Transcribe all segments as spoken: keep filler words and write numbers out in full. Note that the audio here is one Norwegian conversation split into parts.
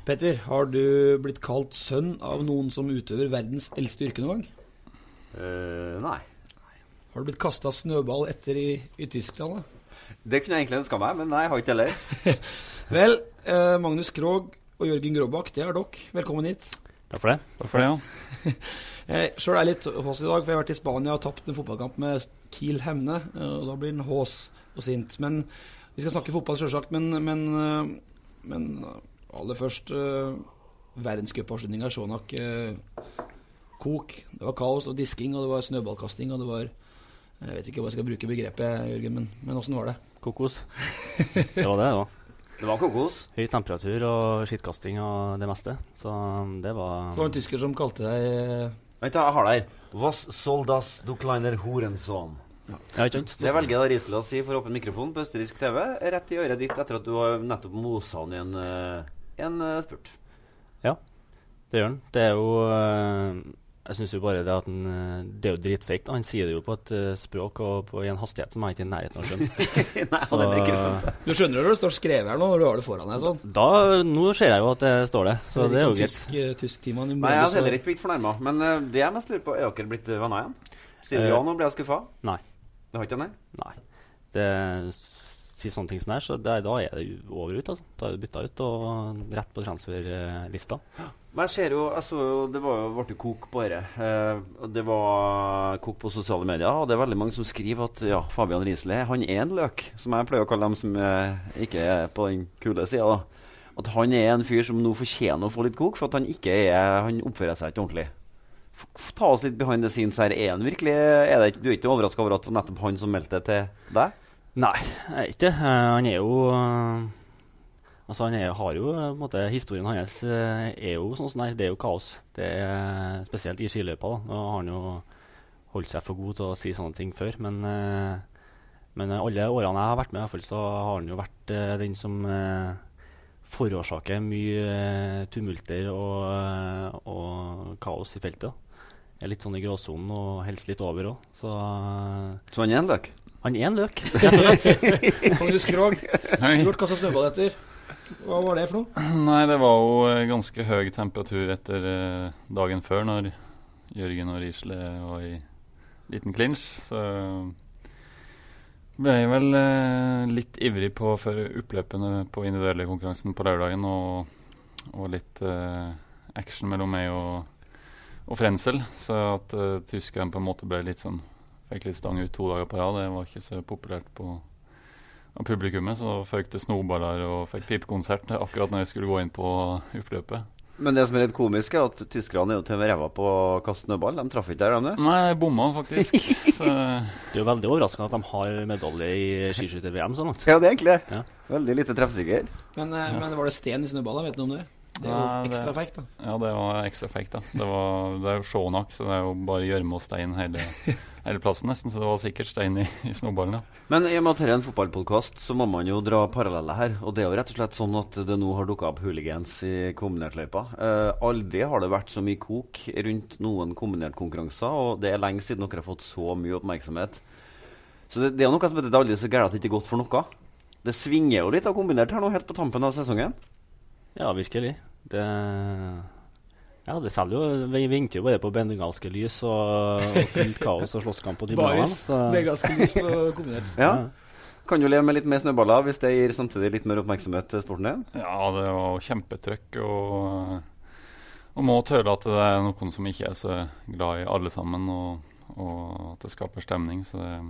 Petter, har du blitt kalt sønn av noen som utøver verdens eldste yrke noen gang? Uh, nei. Har du blitt kastet snøball etter i, i Tyskland da? Det kunne jeg egentlig ønsket meg, men nei, jeg har ikke heller. Vel, eh, Magnus Krogh og Jørgen Gråbakk, det er dere. Velkommen hit. Takk for det. Takk for det, ja. Jeg selv er litt hås i dag, for jeg har vært i Spania og tapt en fotballkamp med Kiel Hemne, og da blir den hås og sint. Men vi skal snakke fotball selvsagt, men, men, men aller først uh, verdenscupavslutninger, Sjånak, uh, kok, det var kaos og disking, og det var snøballkasting, og det var, jeg vet ikke hva jeg skal bruke begrepet, Jørgen, men, men hvordan var det? Kokos. Det var det, da. Det var kokos. Høy temperatur og skittkasting og det meste, så det var... Så var det en tysker som kalte deg... Vent da, jeg har det her. Was soll das, du kleiner Hurensohn? Ja, ikke sant? Det velger da Riesel å si for åpen mikrofon på østerriksk T V, rett i øret ditt etter at du har nettopp mosa han i en, en spurt. Ja, det gjør han. Det er jo... Jeg synes jo bare det at han, det er jo dritfekt. Han sier det jo på et språk og på en hastighet som jeg ikke er i nærheten av å skjønne. Nei, så, det er ikke skjønt. Du skjønner det når det står skrevet her nå, når du har det foran deg sånn? Da, nå ser jeg jo at det står det, så det, det er jo greit. Tysk, tysk team, Nei, jeg har heller ikke blitt fornærmet, men uh, det jeg mest lurer på, er dere blitt venner igjen? Sier du ja nå, blir jeg skuffet? Nei. Det har ikke nei? Nei. Det sier sånne ting som her, så det, da er det jo over ut, altså. Da er det byttet ut og rett på transferlista. Men jeg ser jo, altså, det var jo vårt kok på det. Eh, det var kok på sosiale medier, og det er veldig mange som skriver at ja, Fabian Riesle, han er en løk, som jeg pleier å kalle dem som eh, ikke er på den kule siden da. At han er en fyr som nå fortjener å få litt kok, for at han ikke er, han oppfører seg ikke ordentlig. F ta oss litt behind the scenes her. Er han virkelig, er det, du er ikke overrasket over at det var nettopp han som meldte til deg? Nei, jeg er ikke. Uh, han er jo... Uh, altså, han er, har jo, på en måte, historien hans uh, er jo sånn sånn her, det er jo kaos. Det er spesielt i skiløypa, da. Nå har han jo holdt seg for god til å si sånne ting før, men, uh, men alle årene jeg har vært med, i hvert fall, så har han jo vært uh, den som uh, forårsaker mye uh, tumulter og, uh, og kaos i feltet. Jeg er litt sånn i gråsonen og helst litt over også. Så, uh, så han er en løk? Han er en løk. Magnus Krogh, gjort kastet snøball etter. Hva var det for noe? Nei, det var jo ganske høy temperatur etter eh, dagen før, når Jørgen og Riesle var i liten clinch. Så ble jeg vel eh, litt ivrig på før oppløpene på individuelle konkurransen på lørdagen, og, og litt eh, action mellom meg og, og Frenzel. Så at eh, tyskeren på en måte ble litt sånn, fikk litt stang ut to dager på rad. Det var ikke så populært på av publikummet, så føk det snowballer og fikk pipekonsert akkurat når jeg skulle gå inn på oppløpet. Men det som er litt komisk er at tyskerne er jo til ræva på å kaste snøball. De traff ikke der, de? Nei, jeg bomma faktisk. Så det er jo veldig overraskende at de har medalje i skiskytter-V M sånn. Ja, det er egentlig ja. Veldig lite treffsikker. Men, ja. men var det sten i snøballen, vet du om det? Det er jo Nei, ekstra det, fekt da. Ja, det var ekstra fekt da. Det, var, det er jo Sjånak, så det er jo bare gjørme og stein hele, hele plassen nesten, så det var sikkert stein i, i snowballen, ja. Men i og med at dette er en fotballpodcast, så må man jo dra paralleller her, og det er jo rett og slett sånn at det nå har dukket opp hooligans i kombinertløypa. Eh, aldri har det vært så mye kok rundt noen kombinertkonkurranser, og det er lenge siden dere har fått så mye oppmerksomhet. Så det, det er jo noe som heter det aldri så gærent at det ikke er godt for noe. Det svinger jo litt av kombinert her nå, helt på tampen av sesongen. Ja, virkelig. Det, ja, det selger jo. Vi venter jo bare på bengalske lys og, og fullt kaos og slåsskamp på tribunene. Baris, bengalske lys på kombinert. Ja. Kan du leve med litt mer snøballer hvis det gir samtidig litt mer oppmerksomhet til sporten din? Ja, det var kjempetrykk, og, og må tøle at det er noen som ikke er så glad i alle sammen, og, og at det skaper stemning, så det,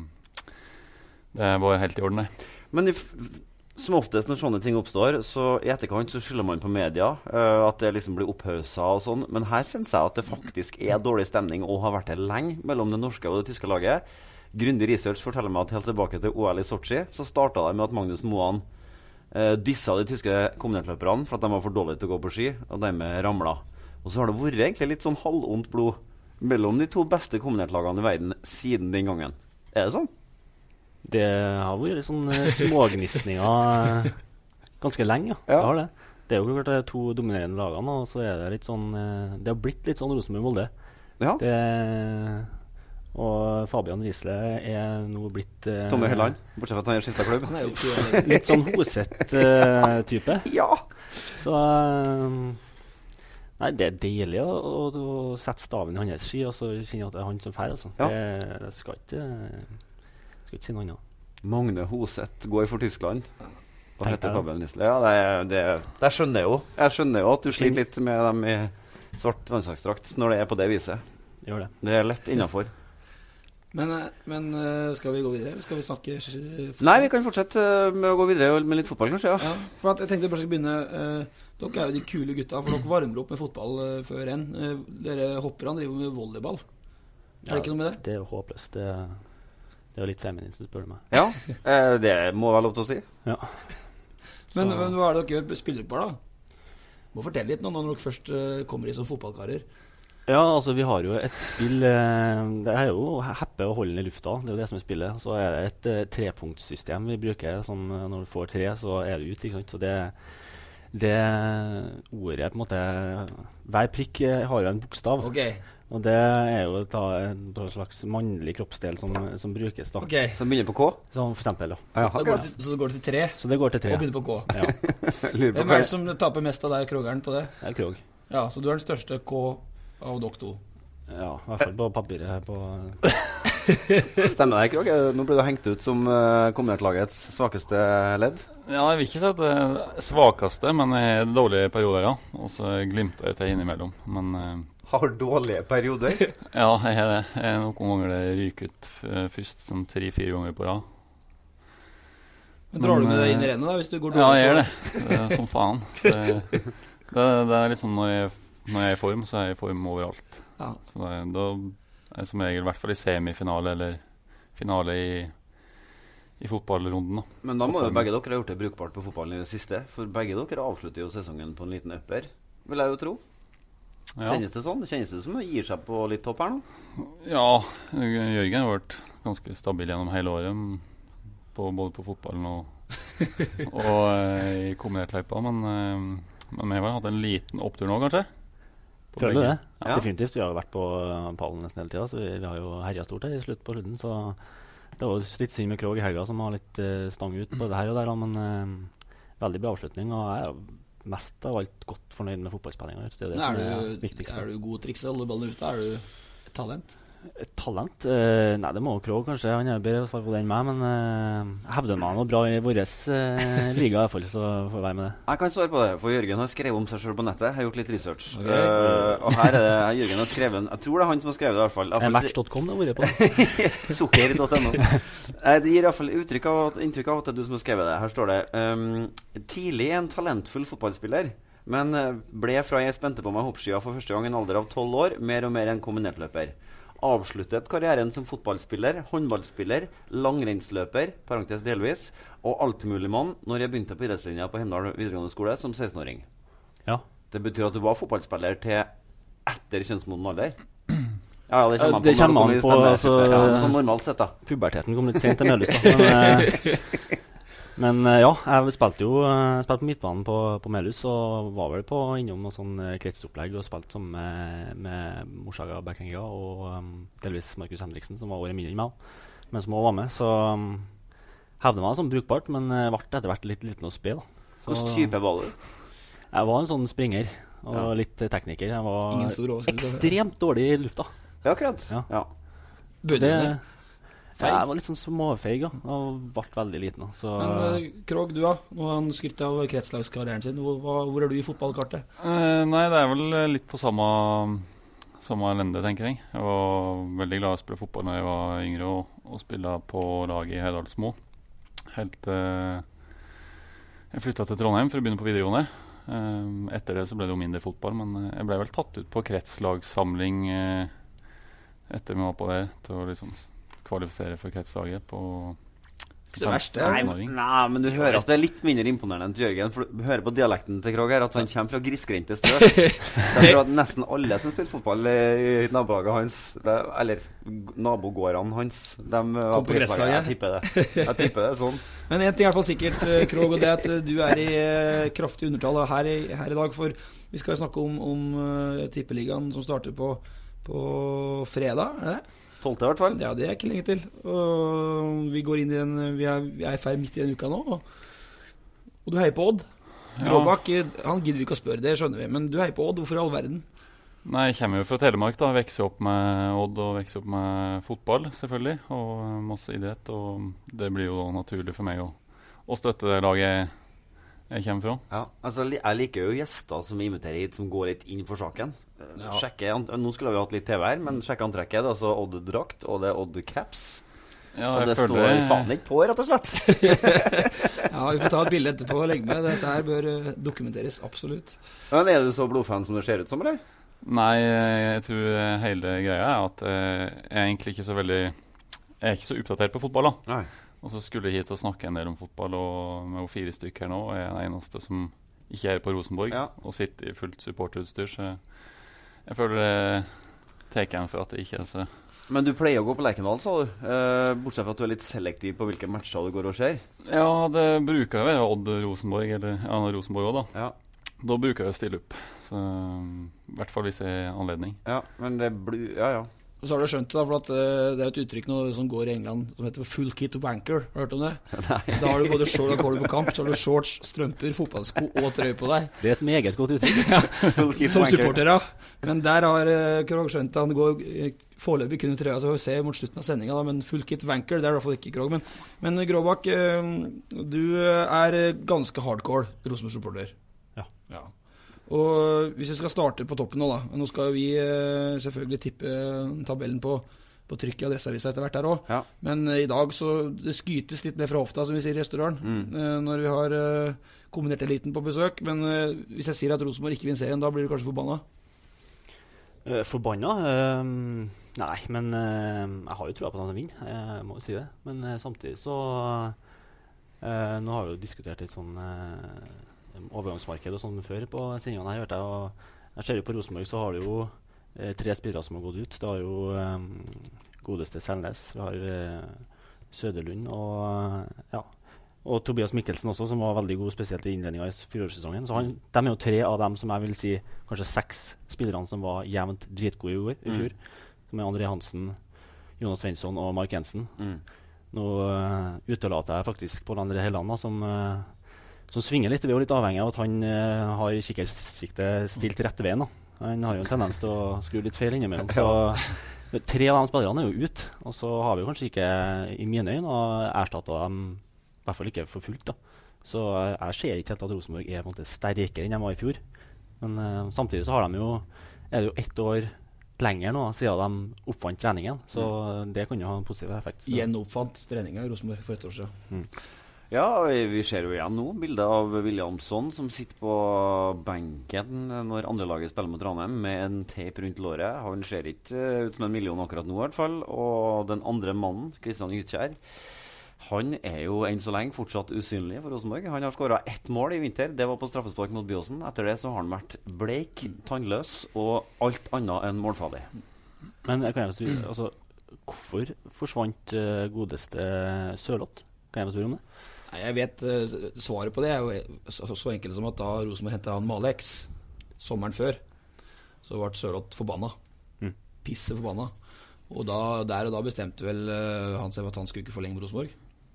det er bare helt i orden, det. Men i som oftest når sånne ting oppstår, så i etterkant så skylder man på media, uh, at det liksom blir opphauset og sånn. Men her synes jeg at det faktisk er dårlig stemning og har vært det lenge mellom det norske og det tyske laget. Grundig research forteller meg at helt tilbake til O L i Sochi, så startet det med at Magnus Moan uh, dissa de tyske kombinertløperne for at de var for dårlige til å gå på ski, og dermed ramlet. Og så har det vært egentlig litt sånn halvondt blod mellom de to beste kombinertlagene i verden siden den gangen. Er det sånn? Det har vært litt sånn smågnisninger ganske lenge, ja. Ja. Det har det. Det er jo klart det er to dominerende lagene, og så er det litt sånn, det har blitt litt sånn Rosenborg-Molde. Ja. Det, Og Fabian Riesle er nå blitt uh, Tommy Helland, bortsett fra at han har skiftet klubb. Han er jo ikke litt sånn Hoseth-type. Ja! Så uh, Nei, det er deilig å, å, å sette staven i hans ski, og så kjenne at det er han som fer, altså. Ja. Det, det skal ikke Skal ikke si noe annet. Magne Hoseth går for Tyskland. Hva Tenk heter deg. Fabian Riesle? Ja, det, det, det skjønner jeg jo. Jeg skjønner jo at du sliter litt med dem i svart landslagsdrakt når det er på det viset. Gjør det. Det er lett innenfor. Men, men uh, skal vi gå videre, eller skal vi snakke fotball? Nei, vi kan fortsette uh, med å gå videre med litt fotball, kanskje. Ja. Ja, for at jeg tenkte jeg bare skal begynne uh, Dere er jo de kule gutta, for dere varmer opp med fotball uh, før en. Uh, dere hopperne driver med volleyball. Er det ikke noe med det? Det er jo håpløst. Det, det er jo litt feminint, så spør du meg. Ja, uh, det må være lov til å si. Ja. Men, Så- men hva er det dere gjør? Spiller dere bare, da? Må fortelle litt nå når dere først uh, kommer i som fotballkarer. Ja, altså vi har jo et spill eh, Det er jo heppe og holden i lufta. Det er jo det som er spillet. Så er det et eh, trepunktsystem vi bruker. Som eh, når du får tre, så er du ute. Ikke sant? Så det, det ordet på en måte Hver prikk eh, har jo en bokstav. Ok, Og det er jo da en slags mannlig kroppsdel som, som brukes. da ok. Som begynner på K. Som for eksempel, da. Ja, Da går det til, så det går til tre, Så det går til tre. og begynner på K. Ja, Lurer på Hvem hva er det som taper mest av deg, Krogeren, på det? det er krog. Ja, så du er den største K av dere to. Ja, i hvert fall på papiret her på Stemmer det ikke? Okay? Nå ble du hengt ut som uh, kombinertlagets svakeste ledd. Ja, jeg vil ikke si at det er svakeste, men jeg har dårlige perioder, ja. Og så glimter jeg til innimellom. Men eh, Har dårlige perioder. ja, jeg har det. Jeg har noen ganger det ryker ut f først sånn tre-fire ganger på rad. Men drar Men, du med det inn i eh, rennet da, hvis du går Ja, dårlig jeg gjør på- det. det er som faen. Så det, det, det er liksom når jeg, når jeg er i form, så er jeg i form overalt. Ja. Så det, da er jeg som regel i hvert fall i semifinale eller finale i, i fotballrunden. Da. Men da må jo begge dere ha gjort det brukbart på fotballen i det siste. For begge dere avslutter jo sesongen på en liten upper, vil jeg jo tro. Ja. Kjennes det sånn? Det kjennes det som å gi seg på litt topp her nå? Ja, Jørgen har vært ganske stabil gjennom hele året, m, på, både på fotballen og, og eh, i kombinertløypa. Men, eh, men vi har hatt en liten opptur nå, kanskje. På Føler du begge. det? Ja. Definitivt. Vi har jo vært på uh, pallen nesten hele tida, så vi, vi har jo herja stort her i slutt på slutten. Så det var jo litt synd med Krog i helga, som har litt uh, stang ut både her og der. Da, men uh, veldig bra avslutning. Og jeg er jo mest av alt godt fornøyd med fotballspillinga. Det er det Men som er, er du, det viktigste. er du god til å trikse alle ballene ute? Er du et talent? Et talent? Uh, nei, det må jo Krog kanskje. Han er bedre å svare på det enn meg, men uh, jeg hevder meg noe bra i vår uh, liga, i hvert fall, så får jeg være med det. Jeg kan svare på det, for Jørgen har skrevet om seg selv på nettet. Jeg har gjort litt research. Ok. Eh, og her er det Jørgen har skrevet en- Jeg tror det er han som har skrevet det, i hvert fall. I hvert fall Match punktum com det har vært på. Sukker punktum no. Eh, Det gir i hvert fall uttrykk av, at- inntrykk av at det er du som har skrevet det. Her står det um, tidlig en talentfull fotballspiller, men eh, ble fra jeg spente på meg hoppskia for første gang i en alder av tolv år, mer og mer en kombinertløper. Avsluttet karrieren som fotballspiller, håndballspiller, langrennsløper, parentes delvis, og altmuligmann når jeg begynte på idrettslinja på Hemdal videregående skole som seksten-åring. Ja. Det betyr at du var fotballspiller til etter kjønnsmoden alder? Ja, det Ja, kommer an det på, kommer når an du på, kommer i altså, stemmeskiftet. ja, sånn normalt sett, da. Puberteten kom litt sent til Melhus, da. Men, eh, men eh, ja, jeg spilte jo eh, spilte på midtbanen på, på Melhus, og var vel på innom noe sånn eh, kretsopplegg og spilte sammen med, med Morsaga Bekkenga og um, delvis Markus Henriksen, som var året mindre enn meg, men som også var med. Så um, hevde meg som brukbart, men uh, ble etter hvert litt liten å spille. Så Hvilken type var du? jeg var en sånn springer og Ja. litt eh, tekniker. Jeg var Ingen stor overraskelse. ekstremt dårlig i lufta. Ja, akkurat. Ja. Ja. Bødde Det, du ja, det? Feig? jeg var litt sånn småfeig, ja. Og ble veldig liten. Da. Så Men uh, Krog, du da? Nå har han skrytt av kretslagskarrieren sin. Hvor, hva, hvor er du i fotballkartet? Eh, nei, det er vel eh, litt på samme, samme lende, tenker jeg. Jeg var veldig glad i å spille fotball da jeg var yngre, og, og spille på laget i Høydalsmo. Helt til eh, jeg flytta til Trondheim for å begynne på videregående. Eh, etter det så ble det jo mindre fotball, men eh, jeg ble vel tatt ut på kretslagssamling eh, etter vi var på det, til å liksom kvalifisere for kretslaget på Det verste Nei, er femtenåring. nei, men du hører at det er litt mindre imponerende enn til Jørgen. For du hører på dialekten til Krog her at han kommer fra grisgrendte strøk. Så jeg tror at nesten alle som spiller fotball i nabolaget hans, det, eller nabogårdene hans, de var Kom på gresslaget. Jeg tipper det. Jeg tipper det er sånn. Men en ting er i hvert fall sikkert, eh, Krog, og det er at eh, du er i eh, kraftig undertall her, i- her i dag. For vi skal jo snakke om, om uh, tippeligaen som starter på, på fredag, er det? Tolvte i hvert fall. Ja, det er ikke lenge til. Og vi går inn i den, vi er, vi er i ferd midt i den uka nå, og, og du heier på Odd. Gråbakk, han gidder vi ikke å spørre, det skjønner vi, men du heier på Odd, hvorfor i all verden? Nei, jeg kommer jo fra Telemark da, vekser opp med Odd og vekser opp med fotball selvfølgelig, og masse idrett, og det blir jo naturlig for meg å, å støtte det laget jeg, jeg kommer fra. Ja, altså jeg liker jo gjester som inviterer hit, som går litt inn for saken. Ja. Sjekke, nå skulle vi hatt litt T V her, men sjekk antrekket, det er altså Odd-drakt, og det er Odd-caps. Ja, og det står jeg... faen ikke på, rett og slett. Ja, vi får ta et bilde etterpå og legge med. Dette her bør uh, dokumenteres, absolutt. Men er du så blodfan som det ser ut som, eller? Nei, jeg tror hele greia er at jeg er egentlig ikke så veldig Jeg er ikke så oppdatert på fotball da. Nei. Og så skulle jeg hit og snakke en del om fotball, og med fire stykker her nå, og jeg er den eneste som ikke er på Rosenborg, ja. Og sitter i fullt supporterutstyr, så jeg føler det tar en for at det ikke er så. Men du pleier å gå på Lerkendal, sa du, eh, bortsett fra at du er litt selektiv på hvilke matcher du går og ser? Ja, det bruker jeg være Odd-Rosenborg, eller ja, Rosenborg også da. Ja. Da bruker jeg å stille opp, så i hvert fall hvis jeg har anledning. Ja, men det blir, ja, ja. Og så har du skjønt det da, for at uh, det er et uttrykk nå som går i England som heter full kit to banker. Har du hørt om det? Nei. Da har du både short og collar på kamp, så har du shorts, strømper, fotballsko og trøye på deg. Det er et meget godt uttrykk. Ja, som supporter, ja. Men der har uh, Krog skjønt han går uh, foreløpig kun i trøya, så får vi se mot slutten av sendingen da, men full kit wanker, det er i hvert fall ikke Krog. Men, men Gråbakk, uh, du er ganske hardcore Rosenborg-supporter. Ja. Ja. Og hvis vi skal starte på toppen nå da, nå skal vi eh, selvfølgelig tippe tabellen på, på trykk i Adresseavisa etter hvert her også, ja. Men eh, i dag så det skytes litt mer fra hofta, som vi sier i Østerdalen, mm. eh, når vi har eh, kombinert eliten på besøk, men eh, hvis jeg sier at Rosenborg ikke vinner serien, da blir du kanskje forbanna? Uh, forbanna? Uh, nei, men uh, jeg har jo troa på at han vinner, jeg må jo si det, men uh, samtidig så uh, nå har vi jo diskutert litt sånn uh, overgangsmarked og sånn før på sendingene her, hørte jeg, og jeg ser jo på Rosenborg så har det jo eh, tre spillere som har gått ut. Det har jo eh, godeste Selnes, vi har eh, Søderlund og ja, og Tobias Mikkelsen også, som var veldig god, spesielt i innledningen i fjorårssesongen. Så han, de er jo tre av dem som jeg vil si, kanskje seks spillerne som var jevnt dritgode i år, i fjor. Mm. Som er André Hansen, Jonas Svensson og Mark Jensen. Mm. Nå uh, utelater jeg faktisk på André Helland, da, som uh, som svinger litt. Vi er jo litt avhengig av at han uh, har kikkersikte stilt rette veien. Da. Han har jo en tendens til å skru litt feil innimellom. Så tre av de spillerne er jo ut, og så har vi kanskje ikke i mine øyne erstattet dem, i hvert fall ikke for fullt. Da. Så uh, jeg ser ikke helt at Rosenborg er på en måte sterkere enn de var i fjor. Men uh, samtidig så har de jo, er det jo ett år lenger nå, siden de oppfant treningen. Så uh, det kan jo ha en positiv effekt. Så. Gjenoppfant treningen i Rosenborg for et år siden. Mm. Ja, vi ser jo igjen nå bildet av Williamson som sitter på benken når andre laget spiller mot Ranheim med en tape rundt låret. Han ser ikke ut som en million akkurat nå i hvert fall. Og den andre mannen, Kristian Ytkjær, han er jo enn så lenge fortsatt usynlig for Rosenborg. Han har skåret ett mål i vinter, det var på straffespark mot Byåsen. Etter det så har han vært bleik, tannløs og alt annet enn målfarlig. Men kan jeg si, altså, hvorfor forsvant uh, godeste Sørloth? Kan jeg få spørre om det? Nei, jeg vet uh, svaret på det er jo så, så enkelt som at da Rosenborg hentet han Malex sommeren før, så ble Sørloth forbanna. Mm. Pisse forbanna. Og da, der og da bestemte vel uh, han seg at han skulle ikke forlenge med Rosenborg.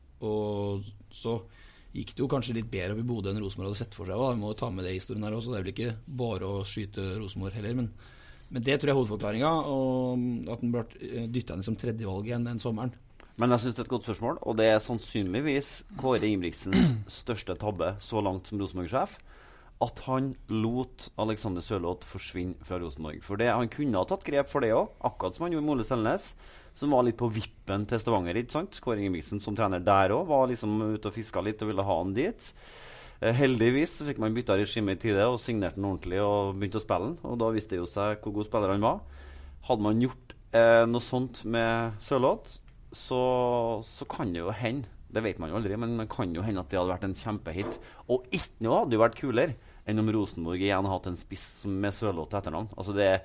Og så gikk det jo kanskje litt bedre opp i Bodø enn Rosenborg hadde sett for seg. Vi må jo ta med det i historien her også. Det er vel ikke bare å skyte Rosenborg heller, men, men det tror jeg er hovedforklaringen, og at han ble dyttet inn som tredjevalg igjen den sommeren. Men jeg synes det er et godt spørsmål, og det er sannsynligvis Kåre Ingebrigtsens største tabbe så langt som Rosenborg-sjef, at han lot Alexander Sørloth forsvinne fra Rosenborg. For det, han kunne ha tatt grep for det også, akkurat som han gjorde med Ole Selnes, som var litt på vippen til Stavanger, ikke sant? Kåre Ingebrigtsen som trener der også, var liksom ute og fisket litt og ville ha han dit. Eh, heldigvis så fikk man byttet regime i tide og signerte den ordentlig og begynte å spille den, og da visste jo seg hvor god spiller han var. Hadde man gjort eh, noe sånt med Sørloth, Så, så kan det jo hende, det vet man jo aldri, men det kan jo hende at det hadde vært en kjempehit. Og ikke noe hadde jo vært kulere enn om Rosenborg igjen hadde hatt en spiss med Sørloth til etternavn. Altså det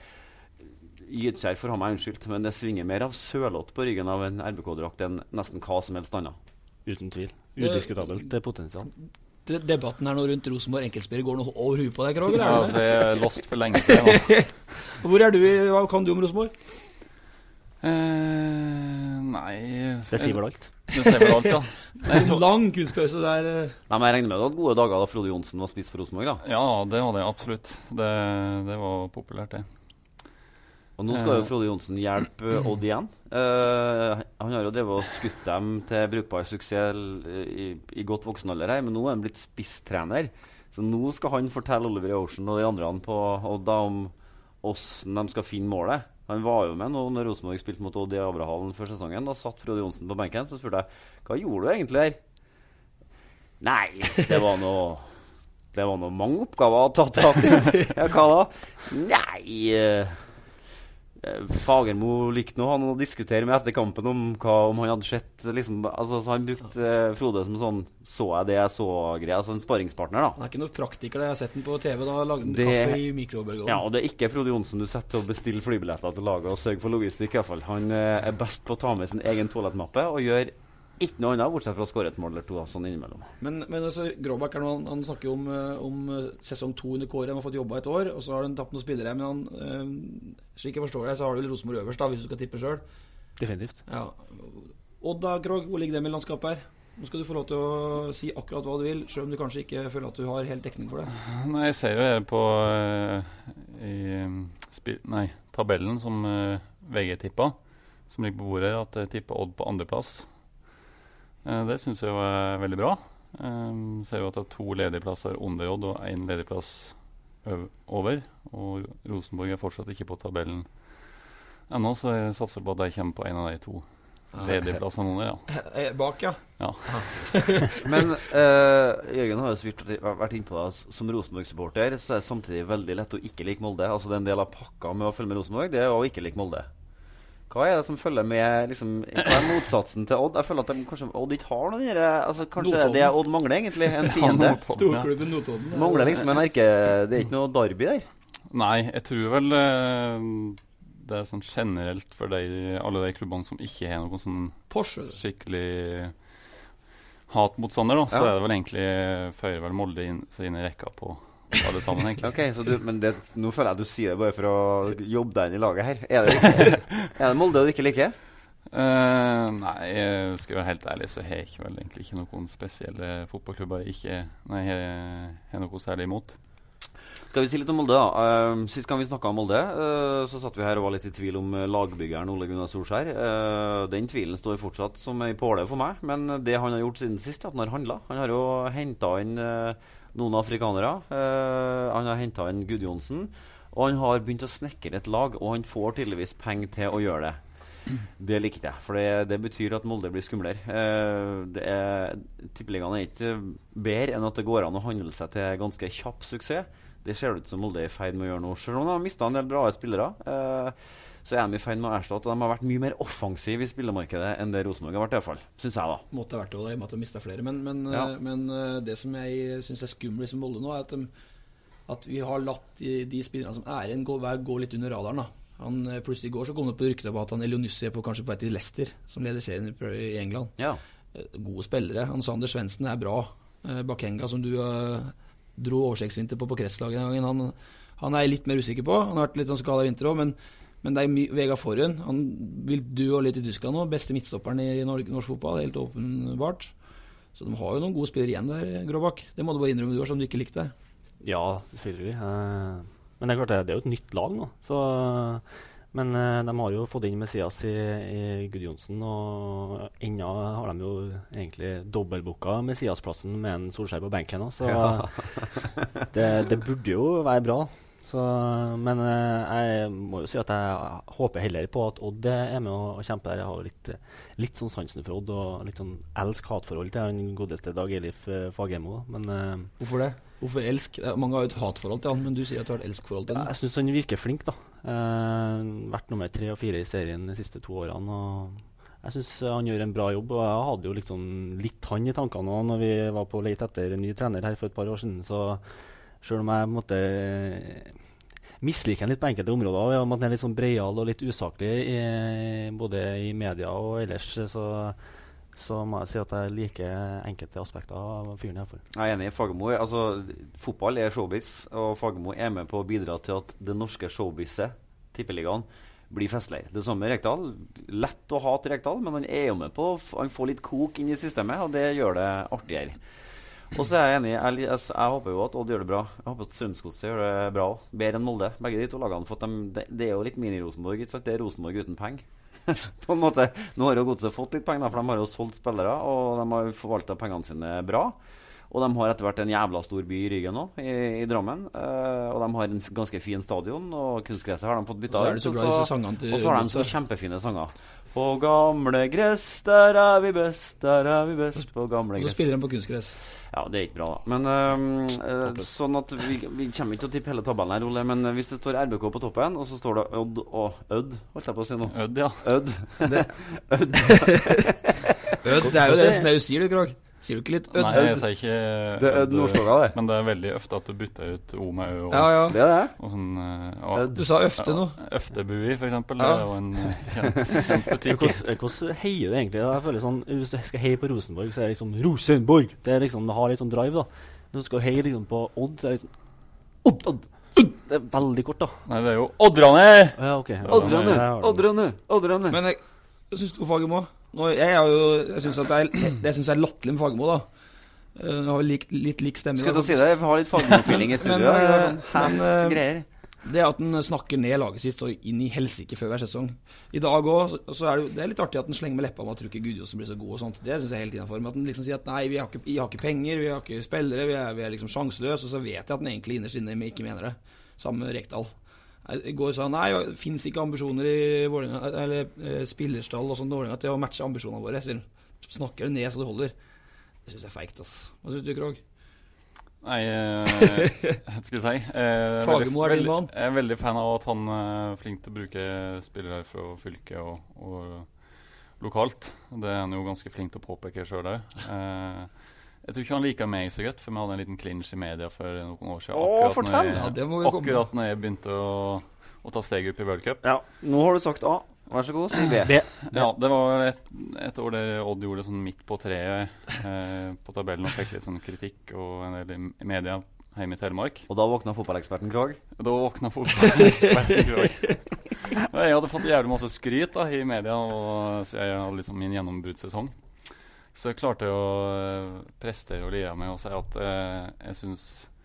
Ytkjær får ha meg unnskyldt, men det svinger mer av Sørloth på ryggen av en R B K-drakt enn nesten hva som helst annet. Uten tvil. Udiskutabelt det potensial. Debatten her nå rundt Rosenborg enkeltspiller går noe over huet på deg, Krog? Ja, altså jeg er lost for lenge siden. Hvor er du, hva kan du om Rosenborg? Eh, nei Det sier vel alt. Det sier vel alt, ja. Nei, En lang kunstpause der. eh. Nei, men jeg regner med du hadde gode dager da Frode Johnsen var spiss for Rosenborg, da. Ja, det var det absolutt. Det, det var populært, det. Og nå skal jo Frode Johnsen hjelpe eh, Odd igjen. Eh, han har jo drevet og skutt dem til brukbar suksess i, i godt voksen alder her, men nå er han blitt spisstrener. Så nå skal han fortelle Oliver Ocean og de andre på Odd da om hvordan de skal finne målet. Han var jo med nå når Rosenborg spilte mot Odd i Abrahallen før sesongen. Da satt Frode Johnsen på benken, så spurte jeg hva gjorde du egentlig her? Nei, det var noe Det var noe mange oppgaver å ta tak i. Ja, hva da? Nei eh, Fagermo likte nå han å diskutere med etter kampen om hva om han hadde sett liksom, altså, så han brukte eh, Frode som sånn så jeg det jeg så-greie, altså en sparringspartner, da. Han er ikke noe praktiker, jeg har sett den på T V. Da lagde han Det- kaffe i mikrobølgeovnen. Ja, og det er ikke Frode Johnsen du setter til å bestille flybilletter til laget og sørge for logistikk, i hvert fall. Han eh, er best på å ta med sin egen toalettmappe og gjør ikke noe annet, bortsett fra å skåre et mål eller to, da, sånn innimellom. Men, men altså, Gråbakk er noe, han, han snakker jo om, eh, om eh, sesong to under Kåre. Han har fått jobba et år, og så har han tapt noen spillere. Men han, eh, slik jeg forstår det, så har du vel Rosenborg øverst, da, hvis du skal tippe sjøl. Definitivt. Ja. Odd da, Grog, hvor ligger det med landskapet her? Nå skal du få lov til å si akkurat hva du vil, selv om du kanskje ikke føler at du har helt dekning for det. Nei, jeg ser jo her på eh, i um, spi- nei, tabellen som eh, V G tippa, som ligger på bordet, at jeg tipper Odd på andreplass. Eh, det synes jeg jo er veldig bra. Um, ser jo at det er to ledige plasser under Odd og en ledig plass øv- over. Og Rosenborg er fortsatt ikke på tabellen ennå, så jeg satser på at jeg kommer på en av de to ledige plassene under, ja. Eh, Bak, ja. ja. Men eh, Jørgen har jo så vidt vært inne på det. Som Rosenborg-supporter så er det samtidig veldig lett å ikke like Molde. Altså det er en del av pakka med å følge med Rosenborg, det er å ikke like Molde. Hva er det som følger med liksom, hva er motsatsen til Odd? Jeg føler at de, kanskje Odd ikke har noen der, altså, kanskje Notodden. det Odd mangler egentlig, en fiende. Storklubben Notodden. Mangler liksom en erke. Det er ikke noe derby der. Nei, jeg tror vel eh, det er sånn generelt for de, alle de klubbene som ikke har noen sånn Porsche. skikkelig hatmotstander, da, så Ja. er det vel egentlig føyer vel Molde inn, seg inn i rekka på alle sammen, egentlig. Ok, så du, men det, nå føler jeg at du sier det bare for å jobbe deg inn i laget her. Er det, ikke, er det Molde du ikke liker? Eh, nei, jeg skal være helt ærlig, så har jeg ikke vel egentlig ikke noen spesielle fotballklubber jeg ikke nei, jeg har noe særlig imot. Skal vi si litt om Molde, da? Uh, sist gang vi snakket om Molde, uh, så satt vi her og var litt i tvil om uh, lagbyggeren Ole Gunnar Solskjær. Uh, den tvilen står fortsatt som ei påle for meg, men det han har gjort siden sist, er at han har handlet. Han har jo hentet inn uh, noen afrikanere. Uh, han har hentet inn Gudjonsen, og han har begynt å snekre et lag, og han får tydeligvis penger til å gjøre det. Det likte jeg, for det, det betyr at Molde blir skumlere. Uh, det er, Tippeligaen er ikke bedre enn at det går an å handle seg til ganske kjapp suksess. Det ser ut som Molde er i ferd med å gjøre noe. Selv om de har mistet en del bra spillere, eh, så er de i ferd med å erstatte. Og de har vært mye mer offensive i spillemarkedet enn det Rosenborg har vært, i hvert fall. Synes jeg, da. Måtte ha vært det, i og med at de mistet flere. Men, men, Ja. eh, men eh, det som jeg synes er skummelt som Molde nå, er at, de, at vi har latt de, de spillerne som er igjen, gå, gå litt under radaren. Da. Han, eh, plutselig i går så kom det på ryktet på at han Elionussi er på, kanskje på vei til Leicester, som leder serien i, i England. Ja. Eh, Gode spillere. Han Sander Svendsen er bra. Eh, Bakenga, som du eh, dro oversiktsvinter på på kretslaget en gang, han, han er jeg litt mer usikker på. Han har vært litt sånn skala vinter også, men, men det er mye Vegard Forhund. Han vil dø og litt i Tyskland nå. Beste midtstopperen i Norge, norsk fotball, helt åpenbart. Så de har jo noen gode spillere igjen der, Gråbakk. Det må du bare innrømme du har, som du ikke likte. Ja, selvfølgelig. Eh, men det er klart det, det er jo et nytt lag nå. Så, men eh, de har jo fått inn Messias i, i Gudjonsen, og ennå har de jo egentlig dobbeltbooka Messias-plassen med en Solskjær på benken nå, så det, det burde jo være bra. Så, men eh, jeg må jo si at jeg håper heller på at Odd er med og kjemper der. Jeg har litt, litt sånn sansen for Odd, og litt sånn elsk-hatforhold til den godeste Dag Elif eh, Fagermo. Men eh, Hvorfor det? Hvorfor elsk? Eh, Mange har jo et hatforhold til han, men du sier at du har et elskforhold til ja, han. jeg syns han virker flink, da. Eh, vært nummer tre og fire i serien de siste to årene. Og jeg syns han gjør en bra jobb. Og jeg hadde jo liksom litt han i tankene også når vi var på leit etter en ny trener her for et par år siden. Så selv om jeg måtte misliker han litt på enkelte områder, om at han er litt sånn breial og litt usaklig i, både i media og ellers, så, så må jeg si at jeg liker enkelte aspekter av fyren i hvert fall. Jeg er enig i Fagermo. Altså, fotball er showbiz, og Fagermo er med på å bidra til at det norske showbizet, tippeligaen, blir festligere. Det samme med Rekdal. Lett å hate Rekdal, men han er jo med på han får litt kok inn i systemet, og det gjør det artigere. Og så er jeg enig, jeg, jeg, jeg håper jo at Odd gjør det bra. Jeg håper at Strømsgodset gjør det bra også. Bedre enn Molde. Begge de to lagene, for de, det, det er jo litt mini-Rosenborg, ikke sant? Det er Rosenborg uten penger. På en måte. Nå har jo Godset fått litt penger, for de har jo solgt spillere, og de har forvaltet pengene sine bra. Og de har etter hvert en jævla stor by i ryggen nå, i, i Drammen. Uh, og de har en f- ganske fin stadion, og kunstgresset har de fått bytta Og så er det så glad i disse sangene til og så har de så Godset. kjempefine sanger. På gamle gress, der er vi best, der er vi best, på gamle Og så gress. spiller de på kunstgress. Ja, det er ikke bra, da. Men øhm, øh, sånn at vi, vi kommer ikke til å tippe hele tabellen her, Ole. Men hvis det står R B K på toppen, og så står det Odd og Ødd, holdt jeg på å si nå. Ødd, ja. Ødd. Ødd. Ød, det er jo det Snau sier, du, Krog. Sier du ikke litt Ød? Nei, jeg sier ikke Det er Ødd Nordstoga, det. Men det er veldig ofte at du bytter ut O med Ø og, Ja, ja. Det er det. og sånn uh, og, Du sa Øfte nå. Øftebui, for eksempel. Ja. Det er jo en eh, kjent, kjent butikk. Hvordan, hvordan heier du egentlig? Jeg føler sånn, Hvis du skal heie på Rosenborg, så er det liksom Rosenborg. Det er liksom, det har litt sånn drive, da. Når du skal heie liksom på Odd, så er det liksom Odd, Odd, Odd. Det er veldig kort, da. Nei, det er jo Oddrane! Ja, ok. Oddrønne, Ja, ja, ja. Oddrønne, Oddrønne. Men jeg, jeg syns du Fagermo nå, Jeg er jo Jeg syns at det er, det synes jeg er latterlig med Fagermo, da. Uh, Nå har vi lik, litt lik stemme. Skal du si det? Vi har litt fagmofilling i studio. Men, det er øh, sånn hæs men, øh, greier. Det at han snakker ned laget sitt så inn i helsike før hver sesong. I dag òg, så, så er det jo det er litt artig at han slenger med leppa om at tror ikke Gudjohnsen blir så god og sånt. Det syns jeg hele tiden for. Men at han liksom sier at nei, vi har ikke, vi har ikke penger, vi har ikke spillere, vi er, vi er liksom sjanseløse. Og så vet jeg at han egentlig innerst inne ikke mener det. Sammen med Rekdal. I går sa han nei, det fins ikke ambisjoner i Vålerenga, eller eh, spillerstall og sånn Vålerenga til å matche ambisjonene våre. Så snakker det ned så det holder. Det syns jeg er feigt, ass. Hva syns du, Krog? Nei, eh, hva skal jeg si? Eh, Fagermo er din veldig- mann. Jeg er veldig fan av at han er flink til å bruke spillere fra fylket og, og lokalt. Det er han jo ganske flink til å påpeke sjøl òg. Eh, jeg tror ikke han liker meg så godt, for vi hadde en liten clinch i media for noen år siden. Å, Akkurat fortell! når jeg, Ja, det må vi komme akkurat når jeg begynte å, å ta steget opp i World Cup. Ja, nå har du sagt A. Vær så god, si B. B. Ja, det var et, et år der Odd gjorde sånn midt på treet eh, på tabellen og fikk litt sånn kritikk og en del i media hjemme i Telemark. Og da våkna fotballeksperten Krog. Da våkna fotballeksperten Krog. Og jeg hadde fått jævlig masse skryt da, i media, og så jeg hadde liksom min gjennombruddssesong. Så jeg klarte å eh, prestere og lire meg og si at eh, jeg syns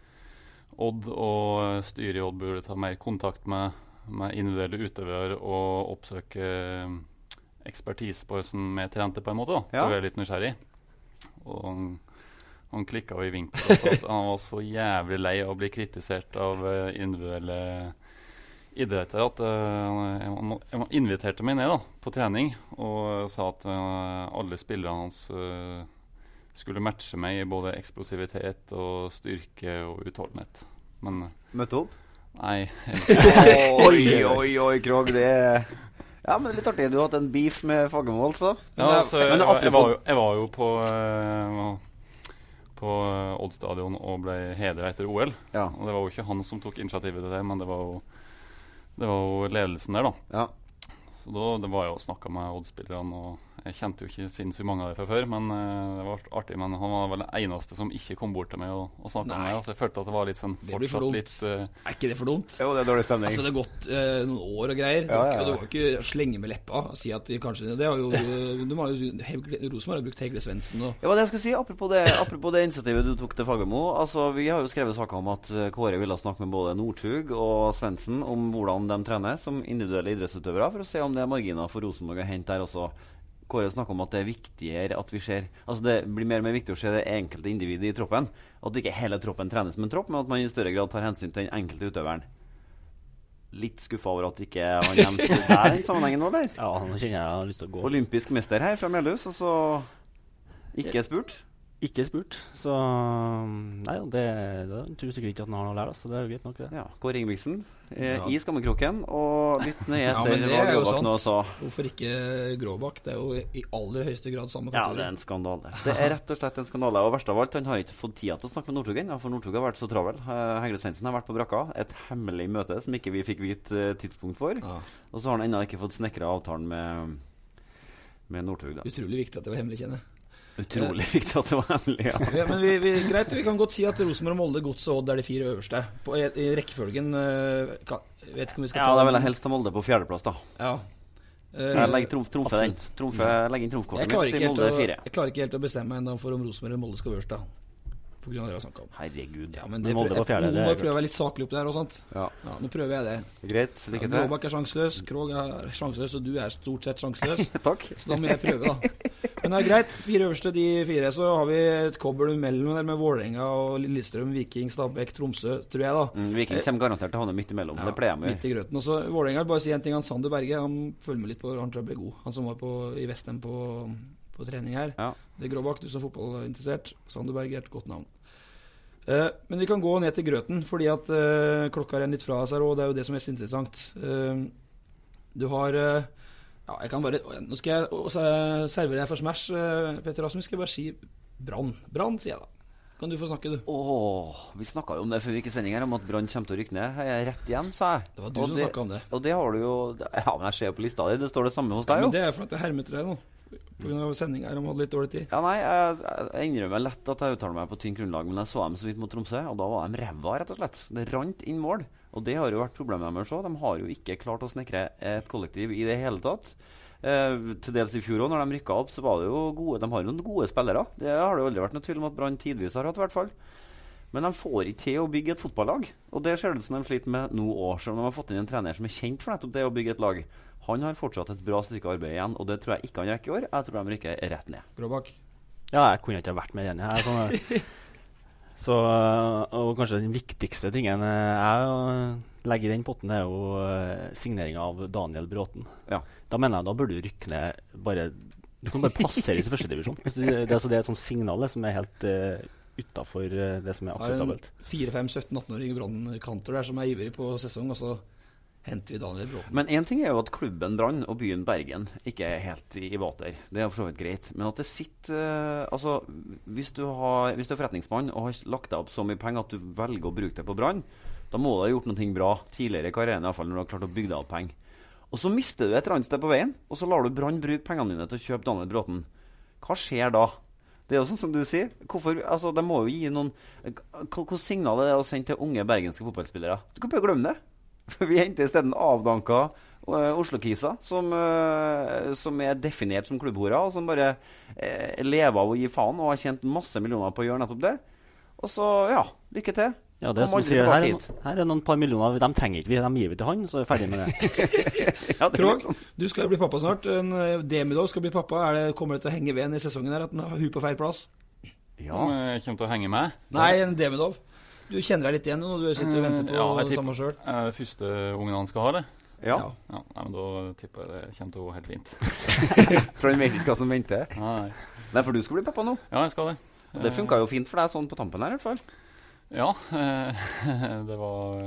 Odd og styret i Odd burde ta mer kontakt med med individuelle utøvere og oppsøke eh, ekspertise på hvordan vi trente på en måte, da, for Ja. å være litt nysgjerrig. Og han, han klikka jo i vinkel og sa at han var så jævlig lei av å bli kritisert av eh, individuelle idrettere at eh, han, han inviterte meg ned da, på trening og sa at eh, alle spillerne hans eh, skulle matche meg i både eksplosivitet og styrke og utholdenhet. Men eh, Møtte opp. nei, Oi, oi, oi, Krog, det er Ja, men det er litt artig. Du har hatt en beef med Fagermo, altså. Men, Ja, det- altså, jeg, men jeg, var apropos jo, jeg var jo på eh, På eh, Odd stadion og ble hedret etter O L. Ja. Og det var jo ikke han som tok initiativet til det, men det var jo, det var jo ledelsen der, da. Ja. Så da det var jeg og snakka med Odd-spillerne, og jeg kjente jo ikke sinnssykt mange av dem fra før, men eh, det var artig. Men han var vel den eneste som ikke kom bort til meg og, og snakka med Nei. meg. Så jeg følte at det var litt sånn Det blir for fortsatt dumt. litt eh, Er ikke det for dumt? Jo, det er dårlig stemning. Altså, det har gått eh, noen år og greier. Ja, ja, ja. Du var ikke slenge med leppa og si at de kanskje Det har jo du må jo Rosenborg har brukt Hegle Svendsen og Ja, hva det jeg skulle si, apropos det, apropos det initiativet du tok til Fagermo. Altså, vi har jo skrevet saker om at eh, Kåre ville snakke med både Northug og Svendsen om hvordan de trener som individuelle idrettsutøvere, for å se om det er marginer for Rosenborg å hente der også. Kåre snakker om at det er viktigere at vi ser Altså det blir mer og mer viktig å se det enkelte individet i troppen. At ikke hele troppen trenes som en tropp, men at man i større grad tar hensyn til den enkelte utøveren. Litt skuffa over at ikke han nevnte det der i sammenhengen nå, eller? Ja, nå kjenner jeg har lyst til å gå. Olympisk mester her fra Melhus, og så ikke spurt. Ikke spurt, så nei, det, det tror jeg sikkert ikke at han har noe å lære, så det er jo greit nok det. Ja, Kåre Ingebrigtsen eh, Ja. i skammekroken, og litt nøye Ja, etter men det hva er jo Gråbakk nå sa. sant. Hvorfor ikke Gråbakk? Det er jo i aller høyeste grad samme Ja, kategori. det er en skandale. Det er rett og slett en skandale. Og verst av alt, han har ikke fått tida til å snakke med Northug ennå, for Northug har vært så travel. Uh, Hegle Svendsen har vært på brakka. Et hemmelig møte som ikke vi fikk vite uh, tidspunkt for. Ja. Og så har han ennå ikke fått snekra avtalen med, med Northug, da. Utrolig viktig at det var hemmelig, kjenner jeg. Utrolig viktig at det var hemmelig, ja. Ja, men vi, vi, greit, vi kan godt si at Rosenborg, Molde, Godset og Odd er de fire øverste. På, i, I rekkefølgen uh, kan, vet ikke om vi skal ja, ta... Ja, det vil jeg helst ta Molde på fjerdeplass, da. Ja. Uh, jeg legger trumf, trumfe den. Trumfe, legger inn trumfkortet mitt, sier Molde fire. Jeg klarer ikke helt å bestemme enda for om Rosenborg eller Molde skal øverst, da. På grunn av det jeg snakket om. Herregud. Ja, men det prøver, jeg, jeg, jeg må prøve å være litt saklig opp der og sånt. Ja. Ja, nå prøver jeg det. Greit, lykke til. Ja, Gråbakk er sjanseløs, Krog er sjanseløs, og du er stort sett sjanseløs. Takk. Så da må jeg prøve, da. Men det er greit, fire øverste, de fire. Så har vi et kobbel mellom der med Vålerenga og Lillestrøm, Viking, Stabæk, Tromsø, tror jeg, da. Mm, Viking kommer garantert til å havne midt imellom. Ja, det pleier jeg med. Midt i grøten. Og så Vålerenga, bare si en ting, han Sander Berge, han følger med litt på, han tror jeg ble god. Han som var på, i Vestheim på, på trening her. Ja. Det er Gråbakk, du som er fotballinteressert. Sander Berge er et godt navn. Uh, men vi kan gå ned til grøten, fordi at uh, klokka er litt fra seg, og det er jo det som er mest interessant. Uh, du har uh, ja, jeg kan bare nå skal jeg også servere deg for Smash, uh, Petter Rasmus. Skal jeg bare si Brann. Brann, sier jeg da. Kan du få snakke, du? Åh, vi snakket jo om det før vi gikk i sending her, om at Brann kommer til å rykke ned. Jeg er rett igjen, sa jeg. Det var du og som det, snakket om det. Og det har du jo... Ja, men jeg ser jo på lista di, det står det samme hos deg, jo. Ja, men det er for at jeg hermet deg nå. På grunn av sendingen her, de hadde litt dårlig tid. Ja, nei, jeg, jeg innrømmer lett at jeg uttaler meg på tynn grunnlag, men jeg så dem så vidt mot Tromsø, og da var de ræva, rett og slett. Det rant inn mål, og det har jo vært problemet med dem å se. De har jo ikke klart å snekre et kollektiv i det hele tatt. Eh, til dels i fjor også, når de rykket opp, så var det jo gode, de har jo noen gode spillere. Det har det jo aldri vært noe tvil om at Brann tidvis har hatt, i hvert fall. Men de får ikke til å bygge et fotballag, og det ser det ut som de sliter med nå år, selv om de har fått inn en trener som er kjent for nettopp det å bygge et lag. Han har fortsatt et bra stykke arbeid igjen, og det tror jeg ikke han rekker i år. Jeg tror de rykker rett ned. Gråbakk? Ja, jeg kunne ikke ha vært mer enig her. Sånn, så, og kanskje den viktigste tingen jeg legger i den potten, er jo signeringen av Daniel Bråten. Ja. Da mener jeg, da burde du rykke ned bare... Du kan bare passere i første divisjon. Det, det, altså, det er et sånt signal som er helt uh, utenfor uh, det som er akseptabelt. fire fem sytten atten-åring Brann-kanter der som er ivrig på sesong, og så henter vi Daniel Bråten. Men en ting er jo at klubben Brann og byen Bergen ikke er helt i, i vater. Det er for så vidt greit. Men at det sitter uh, altså, hvis du, har, hvis du er forretningsmann og har lagt deg opp så mye penger at du velger å bruke det på Brann, da må du ha gjort noe bra tidligere i karrieren, i hvert fall når du har klart å bygge deg opp penger. Og så mister du et eller annet sted på veien, og så lar du Brann bruke pengene dine til å kjøpe Daniel Bråten. Hva skjer da? Det er jo sånn som du sier. Hvorfor, altså, de må jo gi noen... Hvilket signal er det å sende til unge bergenske fotballspillere? Du kan bare glemme det. For vi henter i stedet avdanka uh, Oslo-kisa, som, uh, som er definert som klubbhorer, og som bare uh, lever av å gi faen, og har tjent masse millioner på å gjøre nettopp det. Og så, ja, lykke til. Ja, det er som sier, her, her er noen par millioner, de trenger ikke vi, de gir vi til han, så er vi ferdig med det. Ja, Krog, du skal jo bli pappa snart. En Demidov skal bli pappa. Er det, kommer det til å henge ved en i sesongen her, at den har hu på feil plass? Ja, jeg kommer til å henge med. Nei, en Demidov. Du kjenner deg litt igjen når du sitter og venter på ja, det samme selv. Ja, det første ungen han skal ha det. Ja. Ja, nei, men da tipper jeg det kommer til å gå helt fint. For han vet ikke hva som venter. Nei. Nei, for du skal bli pappa nå. Ja, jeg skal det. Og det funket jo fint for deg sånn på tampen her i hvert fall. Ja, det var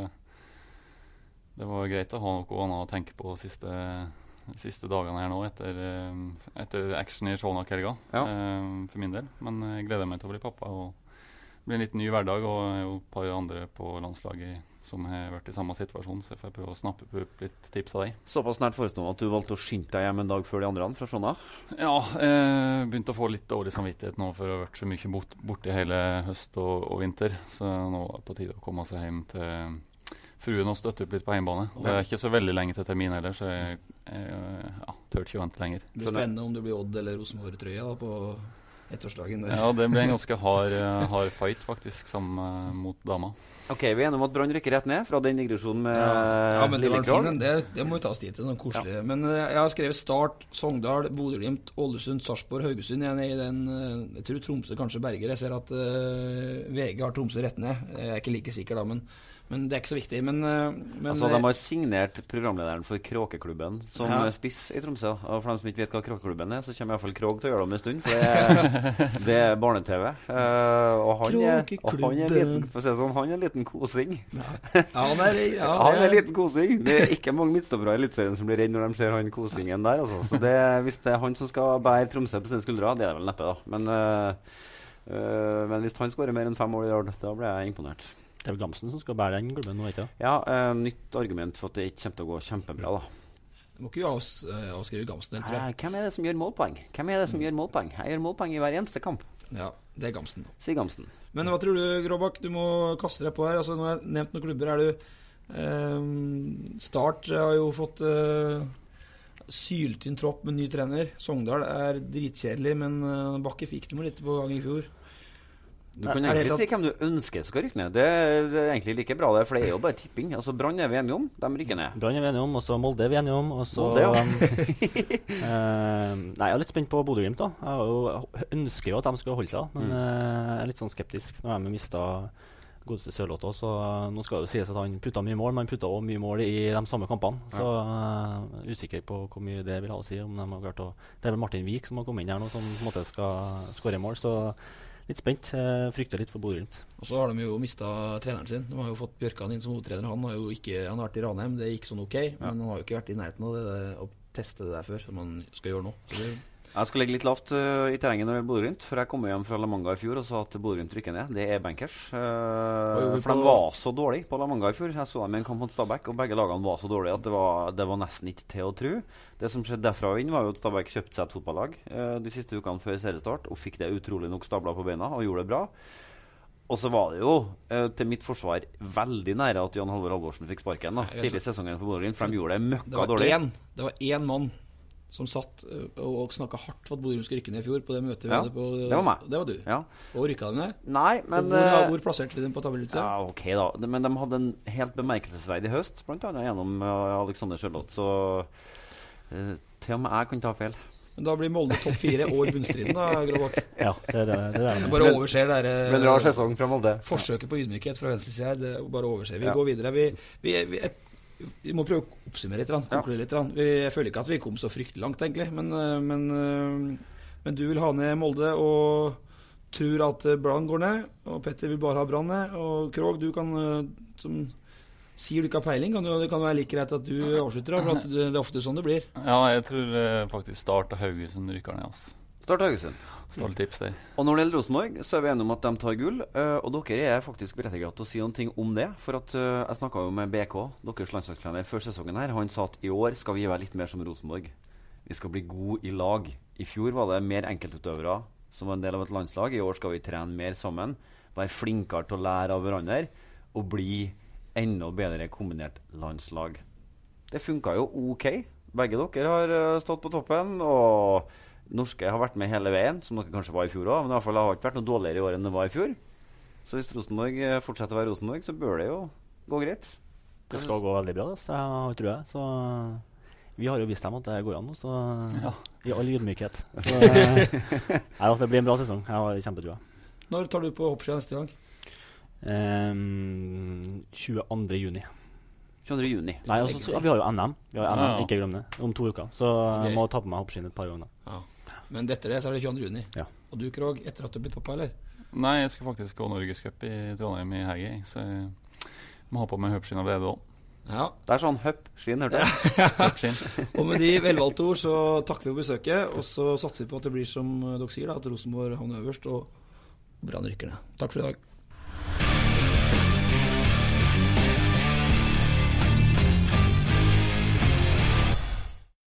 det var greit å ha noe annet å tenke på siste, siste dagene her nå etter, etter action i Skjånak-helga, ja. For min del. Men jeg gleder meg til å bli pappa, og det blir en litt ny hverdag, og jeg er jo et par andre på landslaget som har vært i samme situasjon, så jeg får prøve å snappe opp litt tips av deg. Såpass nært forestående at du valgte å skynde deg hjem en dag før de andre fra Skjånak? Ja, jeg begynte å få litt dårlig samvittighet nå for å ha vært så mye bort, borte hele høst og, og vinter, så nå er det på tide å komme seg hjem til fruen og støtte opp litt på hjemmebane. Det er ikke så veldig lenge til termin heller, så jeg, jeg ja, tør ikke å vente lenger. Det blir spennende om det blir Odd eller Rosenborg-trøya på ettårsdagen. Ja, det ble en ganske hard, hard fight faktisk, sammen mot dama. Ok, vi er enige om at Brann rykker rett ned fra den digresjonen med ja, ja, men det var Lillekrog. fin, det, det må vi ta oss tid til, sånn koselig. Ja. Men uh, jeg har skrevet Start, Sogndal, Bodø-Glimt, Ålesund, Sarpsborg, Haugesund. Jeg er nede i den, uh, jeg tror Tromsø, kanskje Berger. Jeg ser at uh, V G har Tromsø rett ned. Jeg er ikke like sikker da, men Men det er ikke så viktig. Men, men altså, de har signert programlederen for Kråkeklubben som ja. spiss i Tromsø. Og for dem som ikke vet hva Kråkeklubben er, så kommer i hvert fall Krog til å gjøre det om en stund. For det er, det er barne-T V. Uh, og han er, og han er en liten, for å si det sånn, han er en liten kosing. Ja, han er, ja, han er en liten kosing. Det er ikke mange midtstoppere i Eliteserien som blir redd når de ser han kosingen der. Altså. Så det, hvis det er han som skal bære Tromsø på sine skuldre, det er det vel neppe da. Men, uh, uh, men hvis han skårer mer enn fem mål i år, da blir jeg imponert. Det er vel Gamsen som skal bære den klubben nå, ikke? Ja, uh, nytt argument for at det ikke kommer til å gå kjempebra da. Du må ikke avs, avskrive Gamsten, tror jeg. Hvem er det som gjør målpoeng? Hvem er det som gjør målpoeng? Jeg gjør målpoeng i hver eneste kamp. Ja, det er Gamsten da. Sier Gamsten. Men hva tror du, Gråbakk? Du må kaste deg på her. Altså, nå har jeg nevnt noen klubber. Er du eh, Start har jo fått eh, syltynn tropp med ny trener. Sogndal er dritkjedelig, men eh, Bakke fikk du med litt på gang i fjor. Du kan egentlig si hvem du ønsker skal rykke ned. Det er, det er egentlig like bra, det, for det er jo bare tipping. Altså, Brann er vi enige om, de rykker ned. Brann er vi enige om, og så Molde er vi enige om. Og så, Molde, ja. eh, nei, jeg er litt spent på Bodø-Glimt da. Jeg har jo, ønsker jo at de skal holde seg, men mm. eh, jeg er litt sånn skeptisk. Nå har de mistet godeste Sørloth også, så nå skal det jo sies at han puttet mye mål, men han puttet også mye mål i de samme kampene. Så jeg er usikker på hvor mye det vil ha å si. Om de har klart å, det er vel Martin Vik som har kommet inn her nå, som på en måte skal skåre mål, så litt spent. Jeg frykter litt for Bodø-Glimt. Og så har de jo mistet treneren sin. De har jo fått Bjørkan inn som hovedtrener. Han har jo ikke, han har vært i Ranheim, det gikk sånn ok, men han har jo ikke vært i nærheten av det, det, å teste det der før, som han skal gjøre nå. Så det Jeg skal legge litt lavt uh, i terrenget når det gjelder Bodø-Glimt, for jeg kom hjem fra La Manga i fjor og sa at Bodø-Glimt rykker ned. Det er bankers. Uh, for de var så dårlige på La Manga i fjor. Jeg så dem i en kamp mot Stabæk, og begge lagene var så dårlige at det var, det var nesten ikke til å tro. Det som skjedde derfra inn var jo at Stabæk kjøpte seg et fotballag uh, de siste ukene før seriestart, og fikk det utrolig nok stabla på beina, og gjorde det bra. Og så var det jo, uh, til mitt forsvar, veldig nære at Jan Halvor Halvorsen fikk sparken da, tidlig i sesongen for Bodø-Glimt, for de gjorde det møkka dårlig. En, det var én mann som satt uh, og snakket hardt for at Bodø skulle rykke ned i fjor på det møtet vi ja, hadde på, uh, det var meg. Det var du. Ja. Og rykket de ned? Nei, men... Og hvor, uh, hvor plasserte vi dem på tabellutset? Ja, ok da. De, men de hadde en helt bemerkelsesverdig høst, blant annet gjennom uh, Alexander Sørloth, så uh, til og med jeg kan ta feil. Men da blir Molde topp fire over bunnstriden da, Gråbakk. Ja, det er det. det, er det. Bare overser det der, Men rar sesong fra Molde. Forsøket på ydmykhet fra venstre side her, det bare overser. Vi ja. går videre. Vi, vi, vi, et, vi må prøve å oppsummere litt, konkludere litt. Vi, jeg føler ikke at vi kom så fryktelig langt, egentlig. Men, men, men du vil ha ned Molde og tror at Brann går ned, og Petter vil bare ha Brann ned. Og Krog, du kan, som sier du ikke har peiling, kan du, det kan være like greit at du avslutter, for at det, det er ofte sånn det blir. Ja, jeg tror eh, faktisk Start og Haugesund rykker ned. Altså. Start Haugesund. Stalltips der. Og når det gjelder Rosenborg, så er vi enige om at de tar gull. Uh, og dere er faktisk berettiget til å si noen ting om det. For at uh, jeg snakket jo med B K, deres landslagstrener, før sesongen her. Han sa at i år skal vi være litt mer som Rosenborg. Vi skal bli gode i lag. I fjor var det mer enkeltutøvere som var en del av et landslag. I år skal vi trene mer sammen. Være flinkere til å lære av hverandre. Og bli enda bedre kombinert landslag. Det funket jo ok. Begge dere har uh, stått på toppen, og norske har vært med hele veien, som dere kanskje var i fjor også, men i hvert fall har ikke vært noe dårligere i år enn det var i fjor. Så hvis Rosenborg fortsetter å være Rosenborg, så bør det jo gå greit. Det skal gå veldig bra, det tror jeg. Så vi har jo vist dem at det går an, så ja. I all ydmykhet. Så ja, det blir en bra sesong. Jeg har kjempetrua. Når tar du på hoppski neste gang? Um, tjueandre juni. tjueandre juni. Nei, altså, så, vi har jo N M. Vi har N M, ja, ja. Ikke glem det. Om to uker. Så jeg okay. må ta på meg hoppskien et par ganger. Ja. Men dette er, så er det tjueandre juni. Ja. Og du, Krog, etter at du har blitt pappa, eller? Nei, jeg skal faktisk gå Norgescup i Trondheim i helga, så jeg må ha på meg hoppskien allerede òg. Ja. Det er sånn hoppskien, hørte jeg. Og med de velvalgte ord så takker vi for besøket, og så satser vi på at det blir som dere sier, da, at Rosenborg havner øverst og Brann rykker ned. Takk for i dag.